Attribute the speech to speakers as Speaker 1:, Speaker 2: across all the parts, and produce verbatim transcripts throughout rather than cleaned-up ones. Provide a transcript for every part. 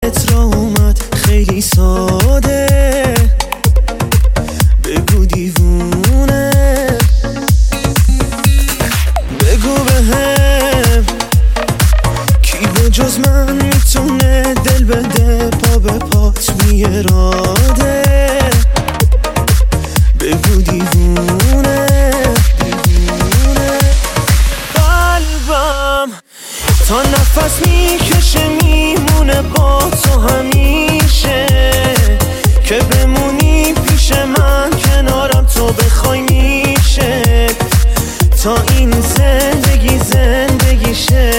Speaker 1: یادت را اومد خیلی ساده، بگو دیوونه، بگو بهم کی به جز من میتونه دل بده پا به پات میراده، بگو دیوونه، دیوونه. قلبم تا نفس میکشه میمونه با تو همیشه، که بمونی پیش من کنارم تو بخوای میشه، تا این زندگی زندگیشه.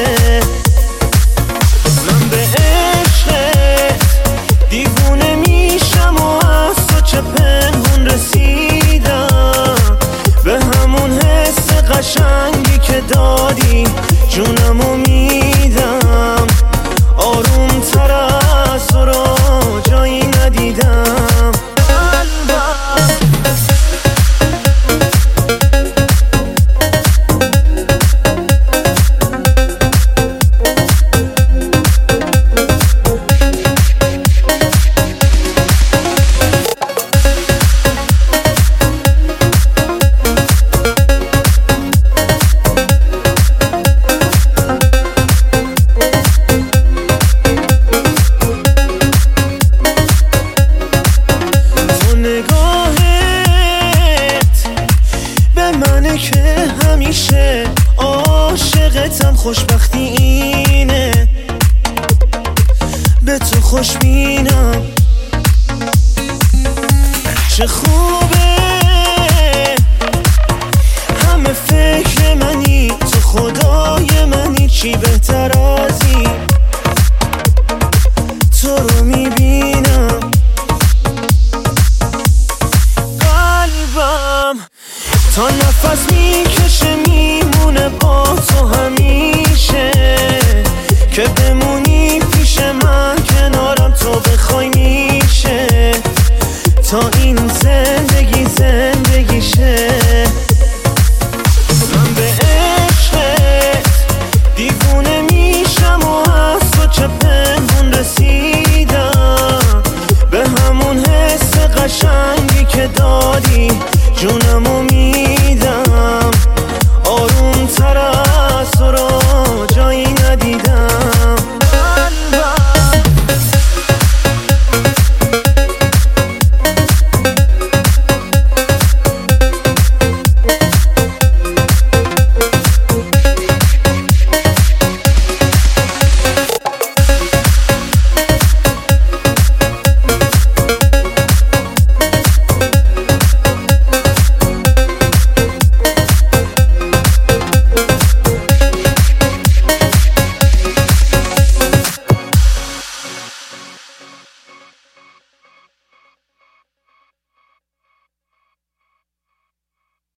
Speaker 1: من به عشقت دیوونه میشم و از تو چه پنهون رسیدم، به همون حس قشنگی که دادی جونمو میدم، آروم تر از تو رو جایی ندیدم. که همیشه عاشقتم، خوشبختی اینه به تو خوشبینم، چه خوبه همه فکر منی، تو خدای منی، چی بهتر از این تو رو